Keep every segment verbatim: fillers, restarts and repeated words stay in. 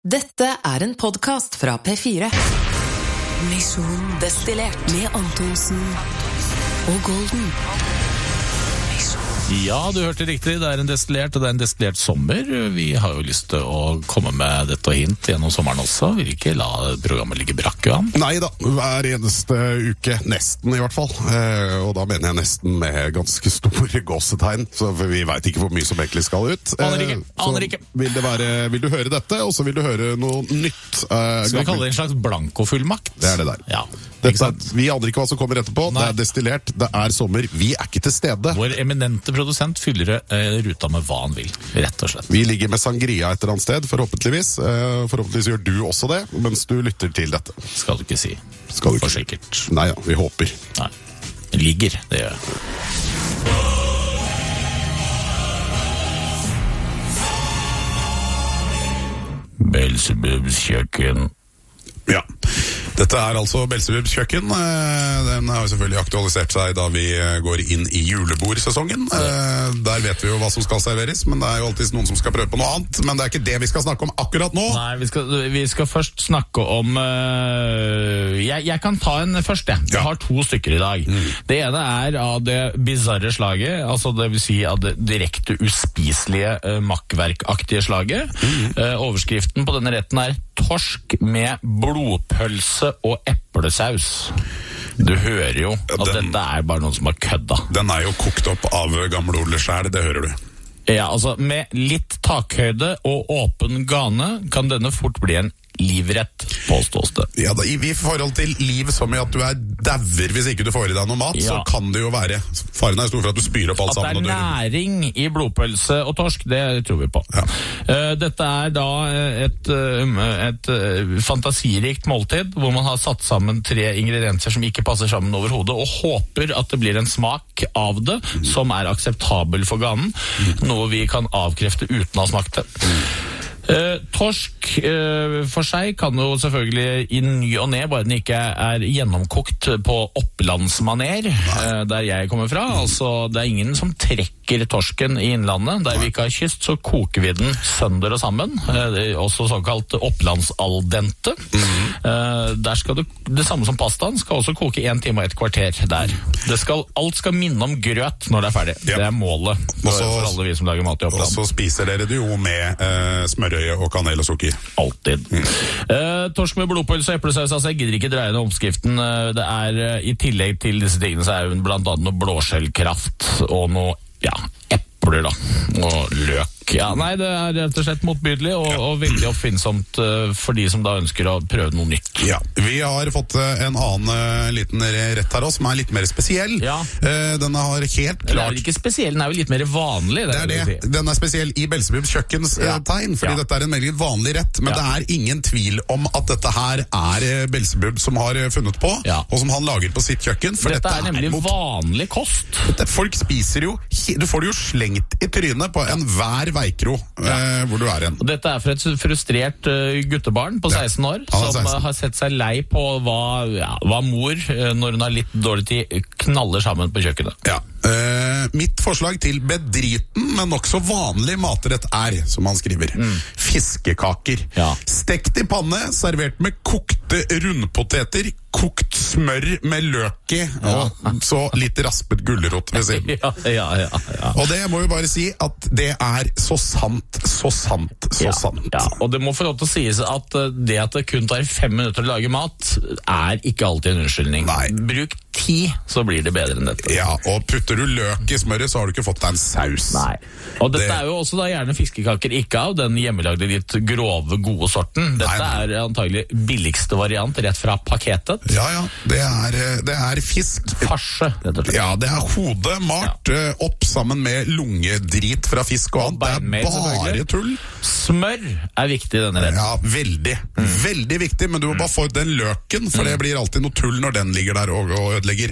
Dette er en podcast fra P fire. Mission Destillert med Antonsen og Golden. Ja, du hørte riktig. Det er en destillert, og det er en destillert sommer. Vi har jo lyst til å komme med dette og hint gjennom sommeren også. Vil ikke la programmet ligge brakk, Johan? Nei da, hver eneste uke, nesten i hvert fall. Eh, og da mener jeg nesten med ganske store gåsetegn, så vi vet ikke hvor mye som egentlig skal ut. Eh, Aner ikke, aner ikke. Vil, det være, vil du høre dette, og så vil du høre noe nytt. Eh, Skal vi kalle det en slags blankofullmakt? Det er det der. Ja. Dette, vi aner ikke hva som kommer etterpå. Nei. Det er destillert, det er sommer. Vi er ikke til stede. Vår eminente produsent fyller eh, ruta med hva han vil, rett og slett. Vi ligger med sangria et eller annet sted, forhåpentligvis. Eh, forhåpentligvis gjør du også det, mens du lytter til dette. Skal du ikke si. Skal du ikke? For sikkert. Nei ja, vi håper. Nei. Ligger, det gjør jeg. Belzebubs kjøkken. Ja, dette er altså Belzebubs kjøkken. Den har jo selvfølgelig aktualisert seg da vi går inn i julebordsesongen. Der vet vi jo hva som skal serveres, men det er jo alltid noen som skal prøve på noe annet. Men det er ikke det vi skal snakke om akkurat nå. Nei, vi skal, vi skal først snakke om uh, jeg, jeg kan ta en først, jeg. Jeg har to stykker i dag. Mm. Det ene er av det bizarre slaget, altså det vil si av det direkte uspiselige uh, makkverkaktige slaget. Mm. Uh, overskriften på denne retten er torsk med blodpølse og eplesaus. Du hører jo at den, dette er bare noen som har kødda. Den er jo kokt opp av gamle Ole selv, det hører du. Ja, altså med litt takhøyde og åpen gane kan denne fort bli en livrett, påstås det. Ja, da, i, i forhold til liv som i at du er dauer hvis ikke du får i deg noe mat, ja. Så kan det jo være faren er stor for at du spyr opp alt sammen. At det er næring i blodpølse og torsk, det tror vi på. Ja. Uh, dette er da et, uh, et uh, fantasirikt måltid, hvor man har satt sammen tre ingredienser som ikke passer sammen overhodet, og håper at det blir en smak av det, mm. som er akseptabel for ganen, mm. noe vi kan avkrefte uten å ha smakt det. Mm. Uh, torsk uh, for seg kan jo selvfølgelig i ny og ned, bare den ikke er gjennomkokt på opplandsmaner, uh, der jeg kommer fra. Altså, det er ingen som trekker torsken i innlandet. Der vi ikke har kyst, så koker vi den sønder og sammen. Uh, det er også såkalt opplandsaldente. Uh, der skal det, det samme som pastaen, skal også koke en time og et kvarter der. Det skal, alt skal minne om grøt når det er ferdig. Yep. Det er målet for, også, for alle vi som lager mat i Oppland. Og så spiser dere det jo med uh, smør og kanel og sukker. Alltid. Mm. Uh, torsk med blodpølse og eplesaus, altså jeg gidder ikke dreie ned oppskriften. Uh, det er uh, i tillegg til disse tingene så er det blant annet noe blåskjellkraft og noe, ja, epler da, og løk. Ja, nei, det er rett og slett motbydelig og, ja. og veldig oppfinnsomt uh, for de som da ønsker å prøve noe nytt. Ja, vi har fått uh, en annen uh, liten rett her også, som er litt mer spesiell. Ja. Uh, den har helt klart... Den er vel ikke spesiell, den er vel litt mer vanlig. Det, det er det. Si. Den er spesiell i Belzebubs kjøkkens ja. uh, tegn, fordi ja. dette er en veldig vanlig rett, men ja. det er ingen tvil om at dette her er uh, Belzebub som har uh, funnet på, ja. og som han lager på sitt kjøkken. For dette, dette er nemlig mot... vanlig kost. Dette, folk spiser jo, du får det jo slengt i trynet på enhver veikro. Ja. Eh, hvor du er igjen. Dette er for et frustrert uh, guttebarn på seksten år, ja, som seksten. har sett seg lei på hva, ja, hva mor, uh, når hun har litt dårlig tid, knaller sammen på kjøkkenet. Ja. Uh, mitt forslag til bedriten, men også vanlig matrett er, som han skriver, mm. fiskekaker. Ja. Stekt i panne, servert med kokte rundpoteter, kokt smør med løk i, ja. og så litt raspet gulrot ved siden. Ja, ja, ja, ja. Og det må vi bare si at det er så sant, så sant, så ja, sant. Ja. Og det må få lov til å sies at det at det kun tar fem minutter å lage mat, er ikke alltid en unnskyldning. Nei. Bruk ti, så blir det bedre enn dette. Ja, og putter du løk i smøret, så har du ikke fått deg en saus. Nei. Og dette det... er jo også da gjerne fiskekaker, ikke av den hjemmelagde litt grove, gode sorten. Dette nei, nei. er antagelig billigste variant, rett fra pakketet. Ja, ja. Det er, det er fisk. Farse, rett og slett. Ja, det er hodet malt ja. opp sammen med lungedrit fra fisk og annet. Det er bare tull. Smør er viktig i denne retten. Ja, veldig. Mm. Veldig viktig, men du må bare få den løken, for mm. det blir alltid noe tull når den ligger der og, og ødelegger. Ja.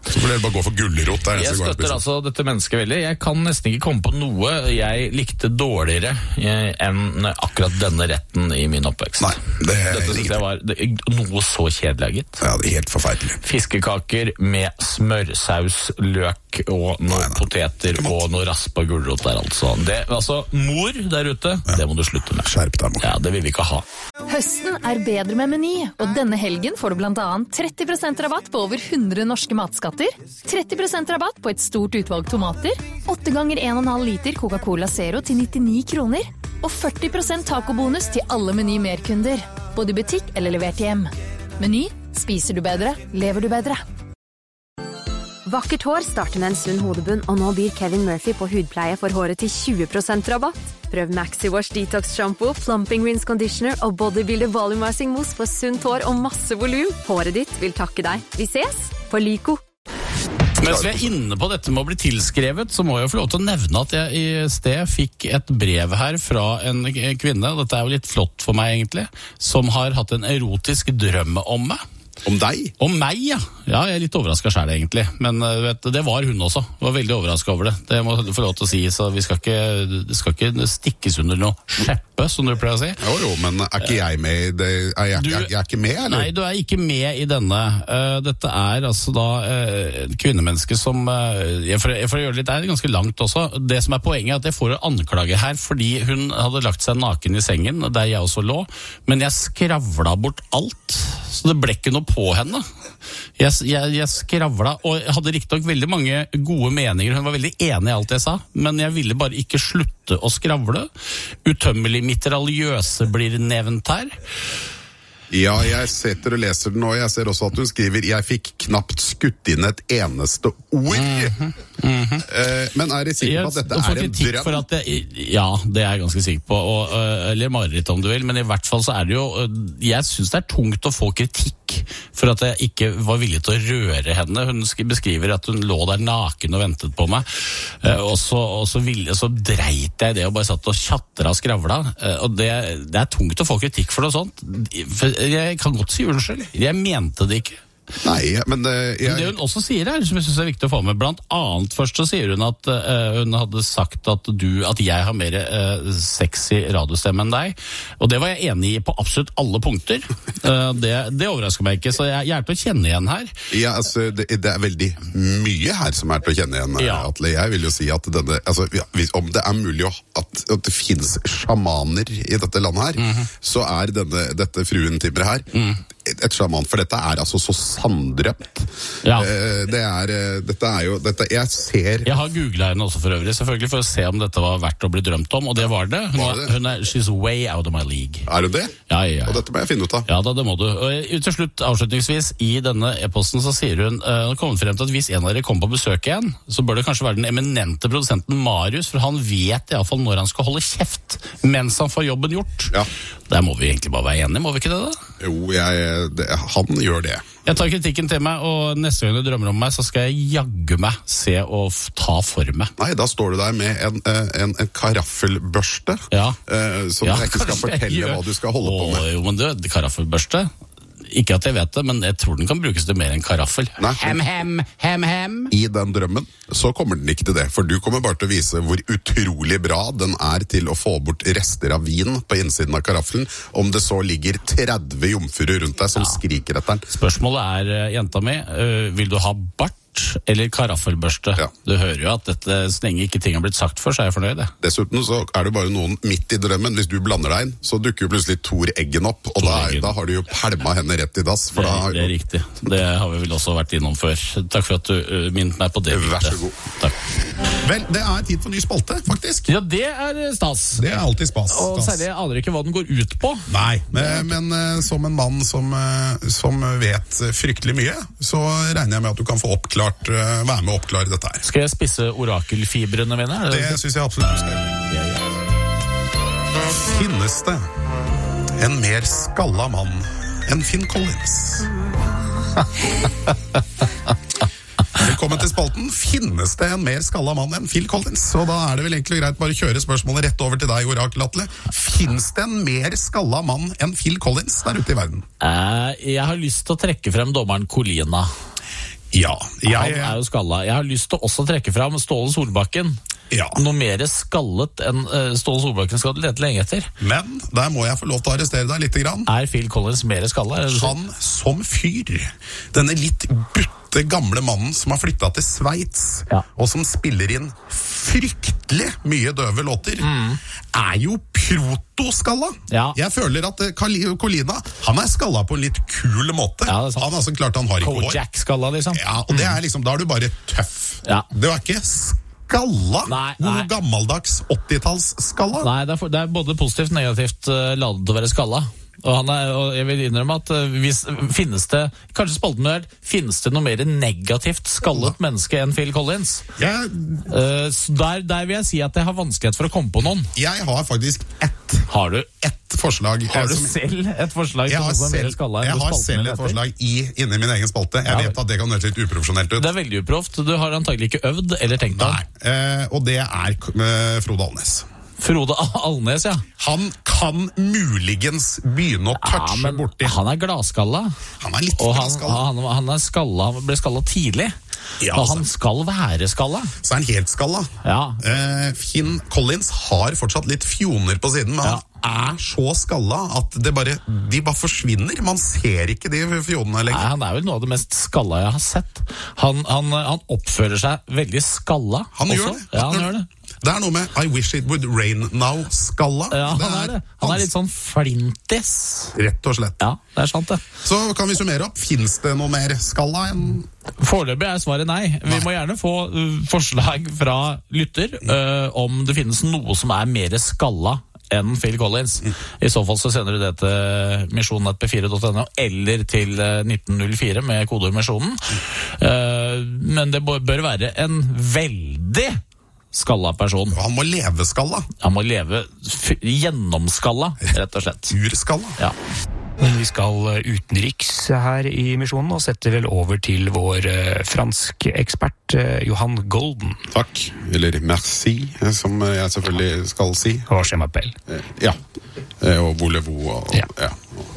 Så får dere bare gå for gulrot der. Jeg støtter altså dette mennesket veldig. Jeg kan nesten ikke komme på noe jeg likte dårligere enn akkurat denne retten i min oppvekst. Nei, det er Dette synes jeg var det, noe så kjedelig, gitt. Ja, det er helt forferdelig. Fiskekaker med smørsaus, løk og noen nei, nei. poteter og noe raspa gulrot der, altså. Det, altså, mor der ute, ja. det må du slutte med. Skjerp deg, mor. Ja, det vil vi ikke ha. Høsten er bedre med Meny, og denne helgen får du blant annet tretti prosent rabatt på over hundre norske matskatter, tretti prosent rabatt på et stort utvalg tomater, åtte ganger en komma fem liter Coca-Cola Zero til nittini kroner, og førti prosent tacobonus til alle Meny merkunder, både i butikk eller levert hjem. Meny, spiser du bedre, lever du bedre. Vakkert hår starter med en sunn hodebunn, og nå byr Kevin Murphy på hudpleie for håret til tjue prosent rabatt. Prøv Maxi Wash Detox Shampoo, Plumping Rinse Conditioner og Bodybuilder Volumizing Mousse for sunt hår og masse volum. Håret ditt vil takke deg. Vi ses på Lyko. Mens vi er inne på dette med å bli tilskrevet, så må jeg jo få lov til å nevne at jeg i sted fikk et brev her fra en kvinne, og dette er jo litt flott for meg egentlig, som har hatt en erotisk drøm om meg. Om deg? Om meg, ja. Ja, jeg er litt overrasket selv egentlig. Men vet, det var hun også. Jeg var veldig overrasket over det. Det må jeg få lov til å si, så vi skal ikke, det skal ikke stikkes under noe skjeppe, som du pleier å si. Jo, jo, men er ikke jeg med i det? Er jeg, du, jeg, jeg er ikke med, eller? Nei, du er ikke med i denne. Uh, dette er altså da uh, kvinnemenneske som, uh, jeg for, jeg for å gjøre det litt, det er ganske langt også. Det som er poenget er at jeg får en anklage her, fordi hun hadde lagt seg naken i sengen, der jeg også lå, men jeg skravla bort alt. Så det ble ikke noe på henne. Jeg, jeg, jeg skravla, og jeg hadde riktignok veldig mange gode meninger. Hun var veldig enig i alt jeg sa, men jeg ville bare ikke slutte å skravle. Utømmelig mitraljøse blir nevnt her. Ja, jeg setter og leser den, og jeg ser også at hun skriver «Jeg fikk knapt skutt inn et eneste ord». Mm-hmm. Mm-hmm. Eh, men er det sikker på at dette er en drøm? For at det, ja, det er jeg ganske sikker på, og, eller mareritt om du vil, men i hvert fall så er det jo, jeg synes det er tungt å få kritikk for at jeg ikke var villig til å røre henne. Hun beskriver at hun lå der naken og ventet på meg, og så, og så, ville, så dreit jeg i det og bare satt og tjatret og skravla, og det, det er tungt å få kritikk for noe sånt. For jeg kan godt si unnskyld. Jeg mente det ikke. Nei, men uh, jeg... Det hun også sier her, som jeg synes er viktig å få med, blant annet først så sier hun at uh, hun hadde sagt at du, at jeg har mer uh, sexy radiostemme enn deg, og det var jeg enig i på absolutt alle punkter. Uh, det, det overrasker meg ikke, så jeg, jeg er til å kjenne igjen her. Ja, altså, det, det er veldig mye her som er til å kjenne igjen, ja. Atle. Jeg vil jo si at denne, altså, hvis, om det er mulig at, at det finnes sjamaner i dette landet her, mm-hmm. så er denne, dette fruen Timbre her, mm. et sjaman, for dette er altså så sanndrømt. Ja. Eh, det er, dette er jo, dette, jeg ser... Jeg har googlet henne også for øvrig, selvfølgelig, for å se om dette var verdt å bli drømt om, og det var det. Hun, var det? Hun er, she's way out of my league. Er hun det? Ja, ja, ja. Og dette må jeg finne ut av. Ja, da, det må du. Og til slutt, avslutningsvis, i denne e-posten så sier hun, uh, hun kommer frem til at hvis en av dere kommer på besøk igjen, så bør det kanskje være den eminente produsenten Marius, for han vet i hvert fall når han skal holde kjeft, mens han får jobben gjort. Ja. Der må vi egentlig bare være enige, må vi ikke det da? Jo, jeg, det, han gjør det. Jeg tar kritikken til meg, og neste gang du drømmer om meg, så skal jeg jaggu meg se og ta for meg. Nei, da står du der med en, en, en karaffelbørste, ja. uh, som ja, jeg ikke skal fortelle hva du skal holde Åh, på med. Jo, men du, karaffelbørste... Ikke at jeg vet det, men jeg tror den kan brukes til mer enn karaffel. Nei. Hem, hem, hem, hem. I den drømmen så kommer den ikke til det, for du kommer bare til å vise hvor utrolig bra den er til å få bort rester av vin på innsiden av karaffelen, om det så ligger tretti jomfruer rundt deg som ja. skriker etter den. Spørsmålet er, jenta mi, øh, vil du ha bart eller karaffelbørste? Ja. Du hører jo at dette, så lenge ikke ting har blitt sagt for, så er jeg fornøyd. Dessuten så er det bare noen midt i drømmen. Hvis du blander deg inn, så dukker jo plutselig Tor Eggen opp, og da, da har du jo pælma henne rett i dass. For det, da har det er jo... riktig. Det har vi vel også vært innom før. Takk for at du uh, minnet meg på det. Vær så god. Takk. Vel, det er tid for ny spalte, faktisk. Ja, det er stas. Det er alltid spas. Og særlig, jeg aner ikke hva den går ut på. Nei, men, men uh, som en mann som, uh, som vet fryktelig mye, så regner jeg med at du kan få oppklart, uh, være med å oppklare dette her. Skal jeg spisse orakelfibrene mine? Det, det synes jeg absolutt du skal. Ja, ja. Finnes det en mer skalla mann enn Phil Collins? Velkommen til spalten. Finnes det en mer skalla mann enn Phil Collins? Og da er det vel egentlig greit bare å kjøre spørsmålet rett over til deg, Orakel Atle. Finnes det en mer skalla mann enn Phil Collins der ute i verden? Uh, jeg har lyst til å trekke frem dommeren Colina. Ja, jeg... Han er jo skalla. Jeg har lyst til å også trekke fram Ståle Solbakken. Ja. Noe mer skallet enn uh, Ståle Solbakken skal du lete lenge etter. Men der må jeg få lov til å arrestere deg litt grann. Er Phil Collins mer skalla? Han som fyr, denne litt butte gamle mannen som har flyttet til Sveits, ja. og som spiller inn fryktelig mye døve låter, mm. er jo protoskalla. Ja. Jeg føler at Colina, han er skalla på en litt kul måte. Ja, han er altså klart han har ikke hår. Kojak-skalla, liksom. Ja, og det er liksom, da er du bare tøff. Ja. Det var ikke skalla. Nei, nei. God gammeldags åttitalls-skalla. Nei, det er, for, det er både positivt og negativt uh, ladet til å være skalla. Og, han er, og jeg vil innrømme at uh, hvis, finnes det, kanskje spalten er, finnes det noe mer negativt skallet menneske enn Phil Collins? Jeg, uh, der, der vil jeg si at jeg har vanskelighet for å komme på noen. Jeg har faktisk ett. Har du? Ett forslag. Har du som, selv et forslag? Jeg har selv, jeg har selv et forslag i, inni min egen spalte. Jeg ja, vet at det kan høres litt uprofesjonelt ut. Det er veldig uproft. Du har antagelig ikke øvd eller tenkt deg. Nei, eh, og det er uh, Frode Alnes. Frode Alnes, ja. Han kan muligens begynne å touche ja, borti. Han er gladskalla. Han er litt og gladskalla. Han, han, han, er skalla, han ble skalla tidlig. Ja, og han skal være skalla. Så er han helt skalla. Ja. Eh, Finn Collins har fortsatt litt fjoner på siden, men ja. han er så skalla at det bare, de bare forsvinner. Man ser ikke de fjonene lenger. Nei, han er vel noe av det mest skalla jeg har sett. Han, han, han oppfører seg veldig skalla. Han også. gjør det. Ja, han gjør det. Det er noe med I wish it would rain now-skalla. Ja, han er det. Han er litt sånn flintis. Rett og slett. Ja, det er sant det. Så kan vi summere opp. Finns det noe mer skalla enn... Foreløpig er svaret nei. nei. Vi må gjerne få uh, forslag fra lytter uh, om det finnes noe som er mer skalla enn Phil Collins. Mm. I så fall så sender du det til misjonen at p fire punktum no eller til uh, nitten null fire med kodeord misjonen. Uh, men det bør være en veldig skalla person. Han må leve skalla. Han må leve f- gjennomskalla, rett og slett. Urskalla. Ja. Men vi skal utenriks her i misjonen og setter vel over til vår uh, fransk ekspert uh, Johan Golden. Takk, eller merci, som jeg selvfølgelig skal si. Og je m'appelle. Ja, og voulez-vous, og, ja. Ja.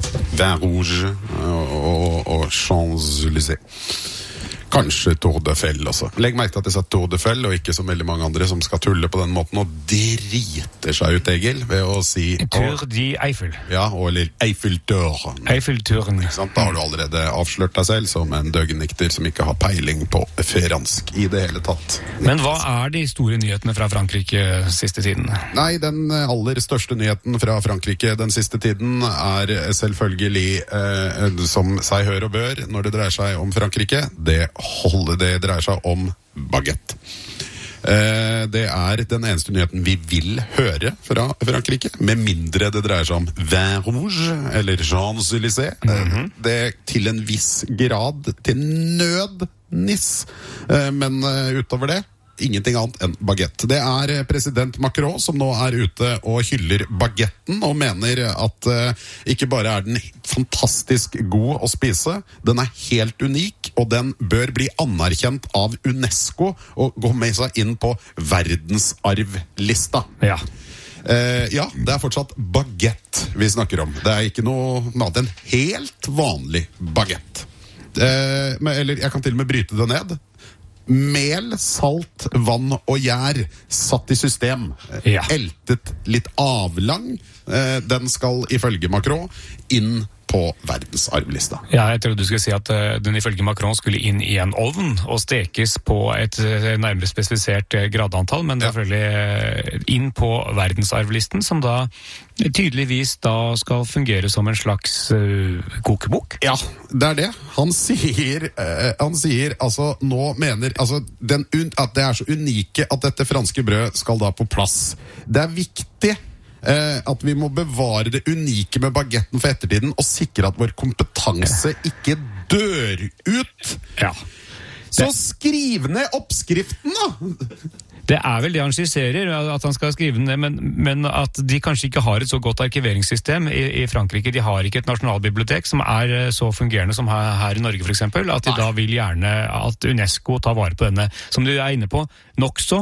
Vin rouge, og, og, og Champs-Élysées. Kanskje Tour de Fell også. Legg merke til at jeg sa Tour de Fell, og ikke så veldig mange andre som skal tulle på den måten, og driter seg ut, Egil, ved å si... Tour de Eiffel. Ja, og eller Eiffeltør. Eiffeltøren. Da har du allerede avslørt deg selv som en døgnikter som ikke har peiling på fransk i det hele tatt. Men hva er de store nyhetene fra Frankrike siste tiden? Nei, den aller største nyheten fra Frankrike den siste tiden er selvfølgelig, eh, som seg hør og bør, når det dreier seg om Frankrike, det holde det dreier seg om baguette. Eh, det er den eneste nyheten vi vil høre fra Frankrike, med mindre det dreier seg om vin rouge eller Champs-Élysées. Mm-hmm. Det til en viss grad til nødniss, eh, men uh, utover det ingenting annet enn baguette. Det er president Macron som nå er ute og hyller baguetten, og mener at uh, ikke bare er den fantastisk god å spise, den er helt unik, og den bør bli anerkjent av UNESCO og gå med seg inn på verdensarvlista. Ja. Uh, ja, det er fortsatt baguette vi snakker om. Det er ikke noe annet enn helt vanlig baguette. Uh, eller jeg kan til og med bryte det ned. Mel, salt, vann og gjær satt i system. Ja. Eltet litt avlang. Den skal ifølge Macron inn på verdensarvlista. Ja, jeg trodde du skulle si at uh, den ifølge Macron skulle inn i en ovn og stekes på et uh, nærmere spesifisert uh, gradantall, men ja. selvfølgelig uh, inn på verdensarvlisten, som da tydeligvis da skal fungere som en slags uh, kokebok. Ja, det er det. Han sier, uh, han sier altså, nå mener, altså, den un- at det er så unike at dette franske brød skal da på plass. Det er viktig Eh, at vi må bevare det unike med baguetten for ettertiden og sikre at vår kompetanse ikke dør ut. Ja. Så skriv ned oppskriften, da! Det er vel det han skisserer, at han skal skrive ned, men, men at de kanskje ikke har et så godt arkiveringssystem i, i Frankrike. De har ikke et nasjonalbibliotek som er så fungerende som her, her i Norge, for eksempel. At de Nei. da vil gjerne at UNESCO tar vare på denne, som du er inne på, nokså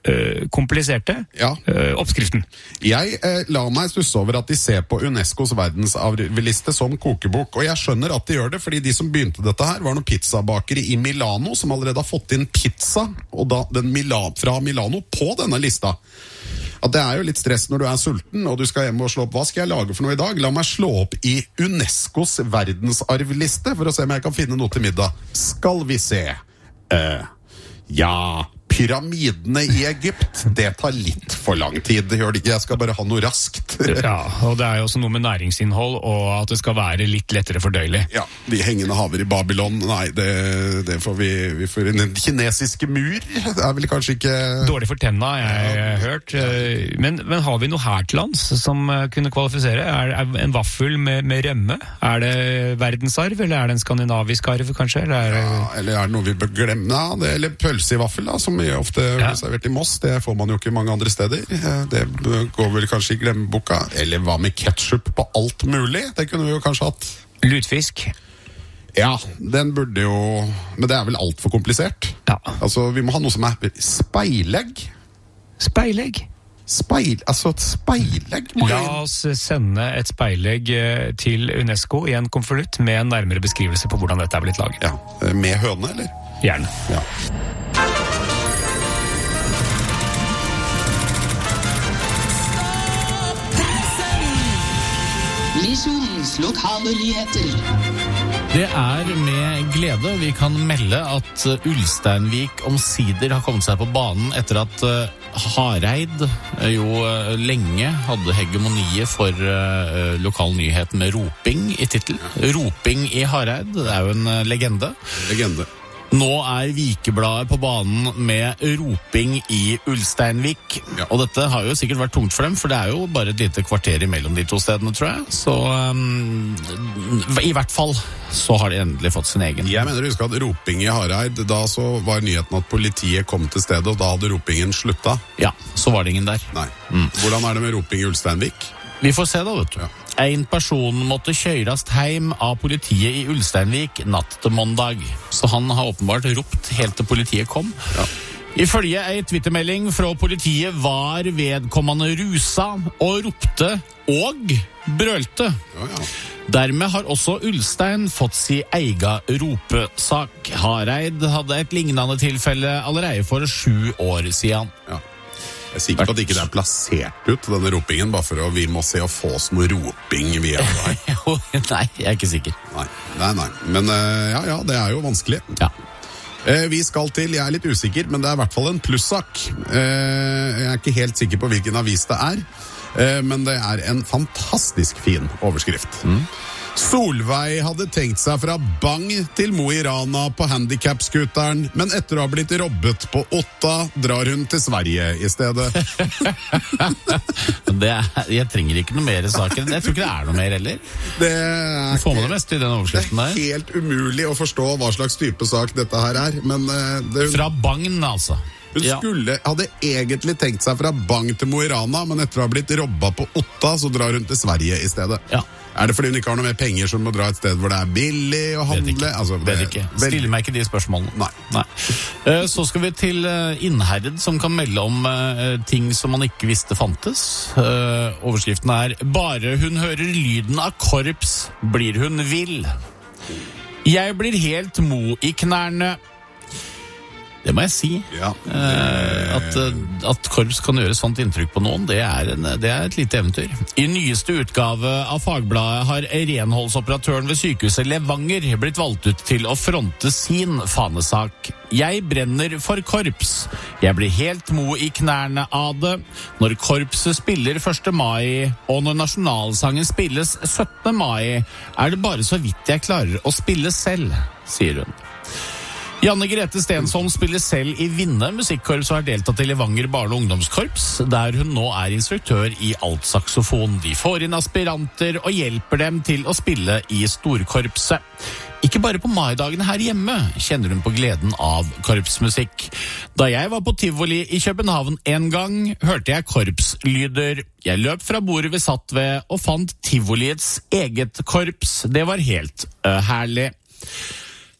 uh, kompliserte ja. uh, oppskriften. Jeg eh, la meg stusse over at de ser på UNESCOs verdensarvliste som kokebok, og jeg skjønner at de gjør det, fordi de som begynte dette her var noen pizzabakere i Milano som allerede har fått inn pizza og da, den Mila, fra Milano på denne lista. At det er jo litt stress når du er sulten og du skal hjem og slå opp. Hva skal jeg lage for noe i dag? La meg slå opp i UNESCOs verdensarvliste for å se om jeg kan finne noe til middag. Skal vi se. Uh, ja, pyramidene i Egypt, det tar litt for lang tid. Det gjør det ikke, jeg skal bare ha noe raskt. Ja, og det er jo også noe med næringsinnhold og at det skal være litt lettere fordøyelig. Ja, de hengende haver i Babylon, nei, det, det får vi, vi får en kinesiske mur, det er vel kanskje ikke... Dårlig for tenna, jeg har ja. hørt. Men, men har vi noe her til lands som kunne kvalifisere? Er det en vaffel med, med rømme? Er det verdensarv, eller er det en skandinavisk arv, kanskje? Eller er det, ja, eller er det noe vi bør glemme? Ja, det, eller pølse i vaffel, da, som ofte blir ja. servert i Moss, det får man jo ikke mange andre steder. Det går vel kanskje i glemmeboka. Eller hva med ketchup på alt mulig? Det kunne vi jo kanskje hatt. Lutfisk. Ja, den burde jo... Men det er vel alt for komplisert. Ja. Altså, vi må ha noe som er speilegg. Speilegg? Speil, altså et speilegg. La oss sende et speilegg til UNESCO i en konvolutt med en nærmere beskrivelse på hvordan dette er blitt laget. Ja, med høne, eller? Gjerne. Ja. Misjonens lokale nyheter. Det er med glede vi kan melde at Ulsteinvik omsider har kommet seg på banen etter at Hareid jo lenge hadde hegemoniet for lokalnyheten med roping i titel. Roping i Hareid, det er jo en legende. Legende. Nå er Vikebladet på banen med roping i Ulsteinvik. Ja. Og dette har jo sikkert vært tungt for dem, for det er jo bare et lite kvarter imellom de to stedene, tror jeg. Så um, i hvert fall så har de endelig fått sin egen. Jeg mener du husker at roping i Hareid, da så var nyheten at politiet kom til stedet, og da hadde ropingen slutta. Ja, så var det ingen der. Nei. Mm. Hvordan er det med roping i Ulsteinvik? Vi får se da, vet du. Ja. En person måtte kjørast heim av politiet i Ulsteinvik natt til mandag. Så han har åpenbart ropt helt til politiet kom. Ja. Ifølge ei twittermelding fra politiet var vedkommende rusa og ropte og brølte. Ja, ja. Dermed har også Ulstein fått si ega ropesak. Hareid hadde et lignende tilfelle allerede for sju år siden. Ja. Jeg er sikker på at ikke det er plassert ut, denne ropingen, bare for å vi må se og få oss noe roping via deg. Nei, jeg er ikke sikker. Nei, nei, nei. Men ja, ja, det er jo vanskelig. Ja. Eh, vi skal til, jeg er litt usikker, men det er i hvert fall en plussak. Eh, jeg er ikke helt sikker på hvilken avis det er, eh, men det er en fantastisk fin overskrift. Mm. Solveig hadde tenkt seg fra Bang til Mo i Rana på handicap-skuteren, men etter å ha blitt robbet på Otta, drar hun til Sverige i stedet. det er, jeg trenger ikke noe mer i saken. Jeg tror ikke det er noe mer heller. Det er, får man det meste i den overskriften der. Det er helt umulig å forstå hva slags type sak dette her er. Men det, fra Bagn, altså. Hun skulle, hadde egentlig tenkt seg fra Bang til Mo i Rana, men etter å ha blitt robba på Otta, så drar hun til Sverige i stedet. Ja. Er det fordi hun ikke har noe mer penger, så hun må dra et sted hvor det er billig å handle? Vet ikke. Altså, det, Vet ikke. Stiller meg ikke de spørsmålene. Nei. Nei. Så skal vi til Innherred, som kan melde om ting som man ikke visste fantes. Overskriften er «Bare hun hører lyden av korps, blir hun vill». Jeg blir helt mo i knærne. Det må jeg si. Ja. Eh, at, at korps kan gjøre sånt inntrykk på noen, det er, en, det er et lite eventyr. I nyeste utgave av Fagbladet har renholdsoperatøren ved sykehuset Levanger blitt valgt ut til å fronte sin fanesak. Jeg brenner for korps. Jeg blir helt mo i knærne av det. Når korpset spiller første mai, og når nasjonalsangen spilles syttende mai, er det bare så vidt jeg klarer å spille selv, sier hun. Janne Grete Stensholm spiller selv i Vinne musikkorps og har deltatt i Levanger barne- og ungdomskorps, der hun nå er instruktør i altsaksofon. De får inn aspiranter og hjelper dem til å spille i storkorpset. Ikke bare på maidagene her hjemme kjenner hun på gleden av korpsmusikk. Da jeg var på Tivoli i København en gang, hørte jeg korpslyder. Jeg løp fra bordet vi satt ved og fant Tivoliets eget korps. Det var helt uh, herlig.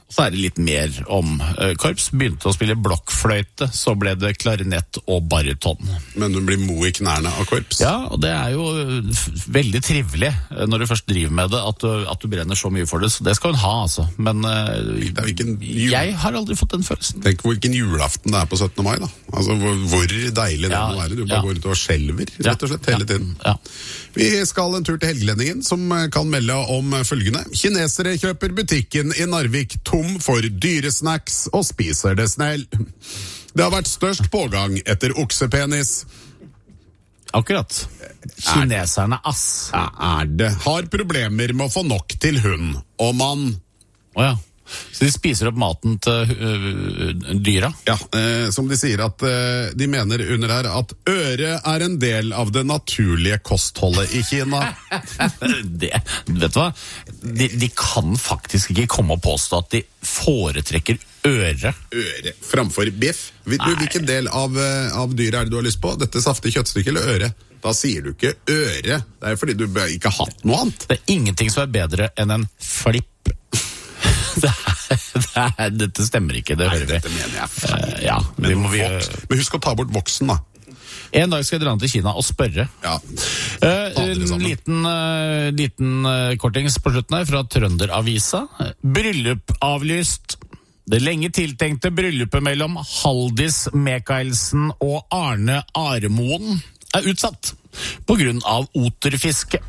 Så er det litt mer om uh, korps. Begynte å spille blokkfløyte, så ble det klarinett og bariton. Men du blir mo i knærne av korps? Ja, og det er jo f- veldig trivelig uh, når du først driver med det, at du, at du brenner så mye for det. Så det skal hun ha, altså. Men uh, jul... jeg har aldri fått den følelsen. Tenk hvilken julaften det er på syttende mai, da. Altså, hvor, hvor deilig det ja, må være. Du bare ja. går ut og skjelver, rett og slett, hele ja. tiden. Ja. Vi skal en tur til Helgelendingen, som kan melde om følgende. Kinesere kjøper butikken i Narvik tom for dyresnacks og spiser det snell. Det har vært størst pågang etter oksepenis. Akkurat. Kineserne, ass. Ja, er det. Har problemer med å få nok til hund og mann. Åja. Så de spiser opp maten til uh, dyra? Ja, eh, som de sier at eh, de mener under her at øre er en del av det naturlige kostholdet i Kina. det, vet du hva? De, de kan faktisk ikke komme og påstå at de foretrekker øre. Øre framfor biff. Vil du, hvilken del av, av dyret er det du har lyst på? Dette saftige kjøttstykket eller øre? Da sier du ikke øre. Det er fordi du ikke har hatt noe annet. Det er ingenting som er bedre enn en flipp. Det er, det er, dette stemmer ikke, det Nei, hører vi. Dette mener jeg feil. Uh, ja, men, vi må vi, voks, men husk å ta bort voksen, da. En dag skal jeg dra ned til Kina og spørre. Ja. Uh, en liten, uh, liten uh, kortings på slutten her fra Trønderavisa. Bryllup avlyst. Det lenge tiltenkte bryllupet mellom Haldis Mikaelsen og Arne Aremoen er utsatt på grunn av oterfiske.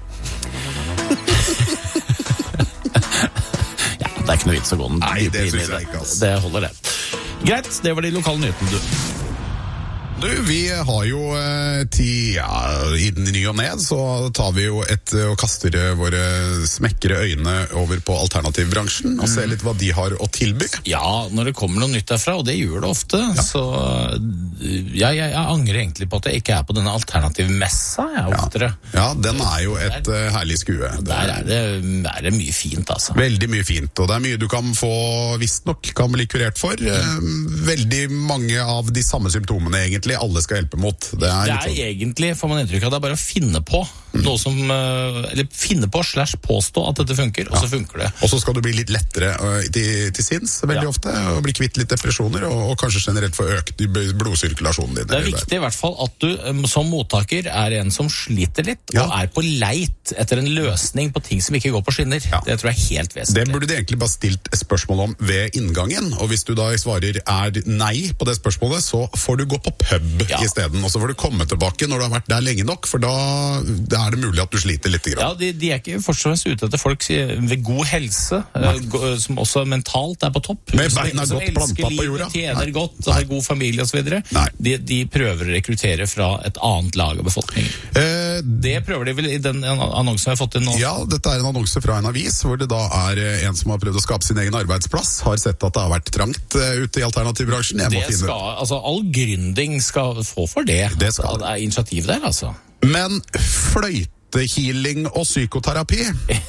Det er ikke noe vits å gå den. Nei, det synes jeg ikke, altså. Det holder det. Greit, det var de lokale nyhetene, du. Du, vi har jo eh, ti, ja, i ny og ned, så tar vi jo et og kaster våre smekkere øyne over på alternativbransjen og ser litt hva de har å tilby. Ja, når det kommer noe nytt derfra, og det gjør det ofte, ja. så ja, jeg, jeg angrer egentlig på at jeg ikke er på denne alternativmessa, jeg oftere. Ja. ja, den er jo et der, uh, herlig skue. Der er det, er det mye fint, altså. Veldig mye fint, og det er mye du kan få, visstnok, kan bli kurert for. Mm. Veldig mange av de samme symptomene, egentlig. Alle skal hjelpe mot. Det er, det er sånn. Egentlig, får man inntrykk av, det er bare å finne på mm. noe som, eller finne på slash påstå at dette funker, ja. og så funker det. Og så skal du bli litt lettere uh, til, til sinns, veldig ja. ofte, og bli kvitt litt depresjoner, og, og kanskje generelt få økt blodsirkulasjonen din. Det er viktig i hvert fall at du um, som mottaker er en som sliter litt, ja. og er på leit etter en løsning på ting som ikke går på skinner. Ja. Det tror jeg er helt vesentlig. Det burde du egentlig bare stilt spørsmål om ved inngangen, og hvis du da svarer er nei på det spørsmålet, så får du gå på pub ja. i stedet, og så får du komme tilbake når du har vært der lenge nok, for da, da er det mulig at du sliter litt. Ja, de, de er ikke først og fremst ute etter folk ved god helse, uh, som også mentalt er på topp. Med beina godt planta på jorda. Tjener Nei. godt, har god familie og så videre. De, de prøver å rekruttere fra et annet lag av befolkningen. Eh, det prøver de vel i den annonsen vi har fått inn nå? Ja, dette er en annonse fra en avis, hvor det da er en som har prøvd å skape sin egen arbeidsplass, har sett at det har vært trangt uh, ute i alternativbransjen. Jeg må det finne... skal, altså all gründing skal få for det. Det skal det er initiativ der, altså. Men fløytehealing og psykoterapi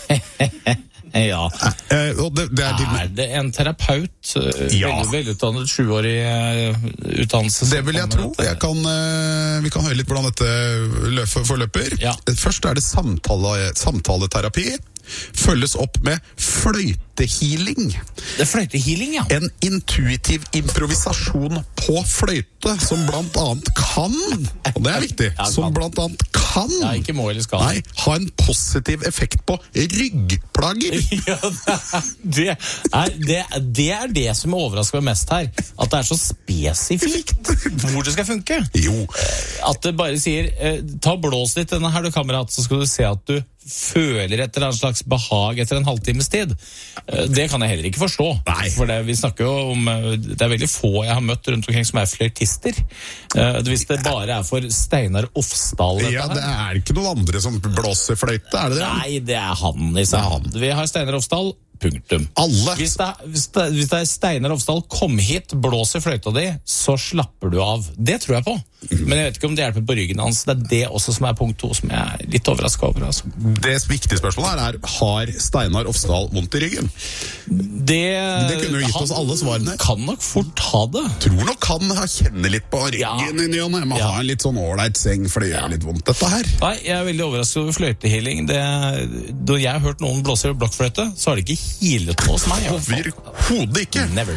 ja. Eh, og det, det er, til... er det en terapeut, ja. veldig velutdannet, sjuårig utdannelse? Det vil jeg tro. Jeg kan, vi kan høre litt hvordan dette forløper. Ja. Først er det samtale, samtaleterapi. Følges opp med fløytehealing. Det er fløytehealing, ja. En intuitiv improvisasjon på fløyte, som blant annet kan, og det er viktig, ja, som blant annet kan, ja, ikke må eller skal. Nei, ha en positiv effekt på ryggplager. Ja, det er det, det er det som overrasker meg mest her. At det er så spesifikt hvor det skal funke. Jo. At det bare sier, ta blås litt denne her du kamerat, så skal du se at du føler etter en slags behag etter en halvtimes tid. Det kan jeg heller ikke forstå. Nei. For det, vi snakker jo om, det er veldig få jeg har møtt rundt omkring som er flørtister. Hvis det bare er for Steinar Ofsdal. Ja, det er ikke noen andre som blåser fløyte, er det det? Nei, det er han i seg. Vi har Steinar Ofsdal. Punktum. Alle. Hvis det, hvis, det, hvis det er Steinar Ofsdal, kom hit, blåser fløyta di, så slapper du av. Det tror jeg på. Men jeg vet ikke om det hjelper på ryggen hans. Det er det også som er punkt to, som jeg er litt overrasket over. Altså. Det viktige spørsmålet her er, har Steinar Ofsdal vondt i ryggen? Det, det kunne jo gitt oss alle svarene. Kan nok fort ha det. Tror nok han kjenner litt på ryggen ja. i ny og ne. Man ja. har en litt sånn ålreit seng, for det gjør ja. litt vondt, dette her. Nei, jeg er veldig overrasket over fløytehealing. Det, da jeg har hørt noen blåse blokkfløyte, så har det ikke hilet på hos meg. Overhodet ikke. Never.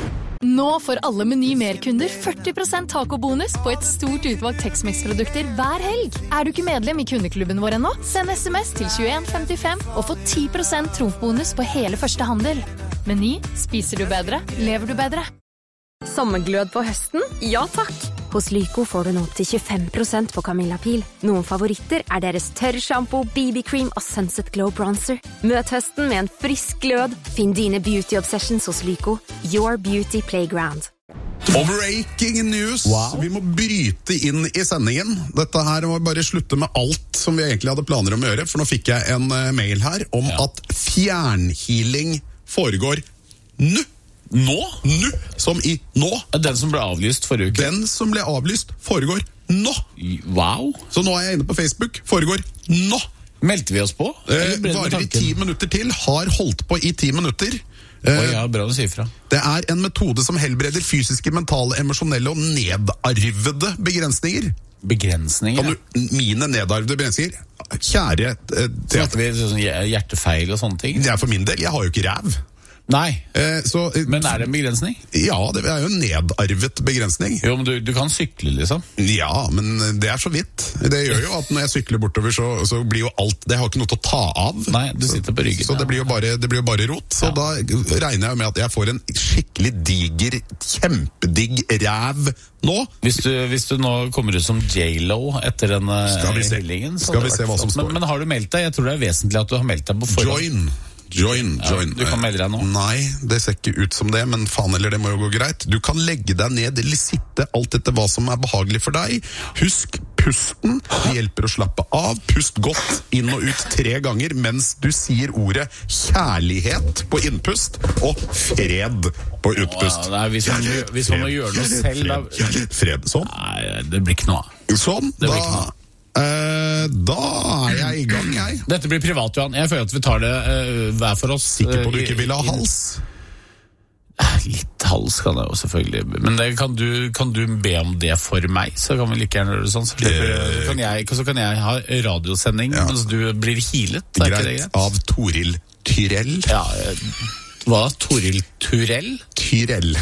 Nå får alle Meny Mer-kunder førti prosent tacobonus på et stort utvalgt Tex-Mex-produkter hver helg. Er du ikke medlem i kundeklubben vår ennå? Send sms til tjueen femtifem og få ti prosent trumfbonus på hele første handel. Meny, spiser du bedre, lever du bedre. Sommerglød på høsten? Ja takk! Hos Lyko får du nå til tjuefem prosent på Camilla Pil. Noen favoritter er deres tørrshampoo, B B Cream og Sunset Glow Bronzer. Møt høsten med en frisk glød. Finn dine beauty obsessions hos Lyko. Your Beauty Playground. Breaking news! Wow. Vi må bryte inn i sendingen. Dette her må bare slutte med alt som vi egentlig hadde planer om å gjøre, for nå fikk jeg en uh, mail her om ja. at fjernhealing foregår nå. Nå? Nå, som i nå. Den som ble avlyst forrige uke. Den som ble avlyst foregår nå. Wow. Så nå er jeg inne på Facebook. Foregår nå. Meldte vi oss på? Eh, varer i ti minutter til. Har holdt på i ti minutter. Eh, oh, ja, bra å si fra. Det er en metode som helbreder fysiske, mentale, emosjonelle og nedarvede begrensninger. Begrensninger? Kan du, mine nedarvede begrensninger. Kjære eh, Snakker vi sånn hjertefeil og sånne ting? Det er for min del. Jeg har jo ikke ræv. Nei, eh, så, men er det en begrensning? Ja, det er jo en nedarvet begrensning. Jo, men du, du kan sykle liksom. Ja, men det er så vidt. Det gjør jo at når jeg sykler bortover, så, så blir jo alt, det har ikke noe til å ta av. Nei, du sitter på ryggen. Så, så det blir jo bare, det blir jo bare rot. Så ja. Da regner jeg med at jeg får en skikkelig diger, kjempedigg ræv nå. Hvis du, hvis du nå kommer ut som J-Lo etter den hellingen, så skal vi se hva som står. Men, men har du meldt deg? Jeg tror det er vesentlig at du har meldt deg på forhånd. Join. Join, join. Ja, du kan melde deg nå. Nei, det ser ikke ut som det, men faen eller det må jo gå greit. Du kan legge deg ned eller sitte alt etter hva som er behagelig for deg. Husk pusten, det hjelper å slappe av. Pust godt inn og ut tre ganger mens du sier ordet kjærlighet på innpust og fred på utpust. Åh, nei, hvis, man, hvis man må gjøre noe selv da... Fred, fred, sånn. Nei, det blir ikke noe. Sånn, det blir da... ikke noe. Uh, da er jeg i gang, jeg. Dette blir privat, Johan. Jeg føler at vi tar det uh, hver for oss. Sikker på at du ikke vil ha hals? Litt hals kan jeg jo selvfølgelig. Men det, kan, du, kan du be om det for meg? Så kan vi like gjerne gjøre det sånn. Så, slipper, så, kan jeg, så kan jeg ha radiosending ja. mens du blir healet. Er greit, ikke det greit? Av Toril Tyrell. Ja, hva? Toril Turell? Tyrell.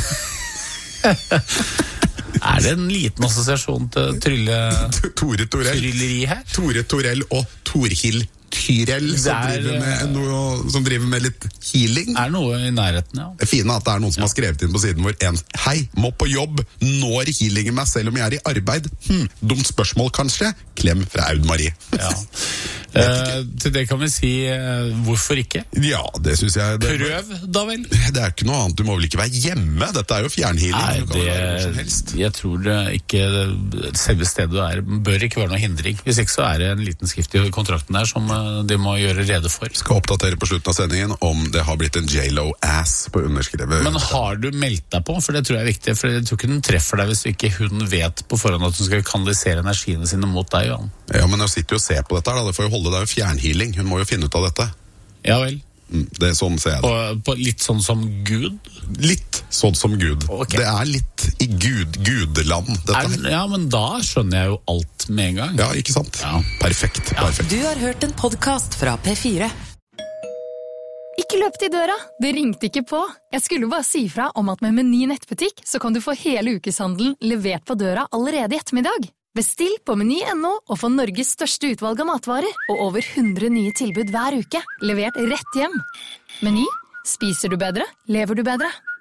Er det en liten assosiasjon til trylle... Tore Torell. Trylleri her? Tore Torell og Torhild Tyrell som, er, driver med noe, som driver med litt healing. Er det noe i nærheten, ja. Det fine er at det er noen som ja. har skrevet inn på siden vår en, hei, må på jobb, når healingen meg selv om jeg er i arbeid? Hm, dumt spørsmål kanskje? Klem fra Aud Marie. Ja. eh, til det kan vi si, eh, hvorfor ikke? Ja, det synes jeg... Det, Prøv, da vel? Det er ikke noe annet, du må vel ikke være hjemme? Dette er jo fjernhealing. Nei, det, jeg tror det ikke, selve stedet du er, bør ikke være noe hindring. Hvis ikke så er det en liten skrift i kontrakten der som de må gjøre rede for. Skal oppdatere på slutten av sendingen om det har blitt en J-Lo-ass på underskrevet. Men har du meldt deg på? For det tror jeg er viktig. For jeg tror ikke den treffer deg hvis ikke hun vet på forhånd at hun skal kanalisere energiene sine mot deg, Johan. Ja, men jeg sitter jo og ser på dette her, da. Det får jo holde deg jo fjernhealing. Hun må jo finne ut av dette. Ja vel. Det er sånn ser jeg det. Og på litt sånn som Gud? Litt sånn som Gud. Okay. Det er litt i Gud, gudeland, dette her. Ja, men da skjønner jeg jo alt med en gang. Ja, ikke sant? Ja. Perfekt, ja. perfekt. Du har hørt en podcast fra P fire. Ikke løp til døra, det ringte ikke på. Jeg skulle bare si fra om at med Meny nettbutikk så kan du få hele ukeshandelen levert på døra allerede i ettermiddag. Bestill på meny punktum no og få Norges største utvalg av matvarer og over hundre nye tilbud hver uke, levert rett hjem. Meny, spiser du bedre, lever du bedre.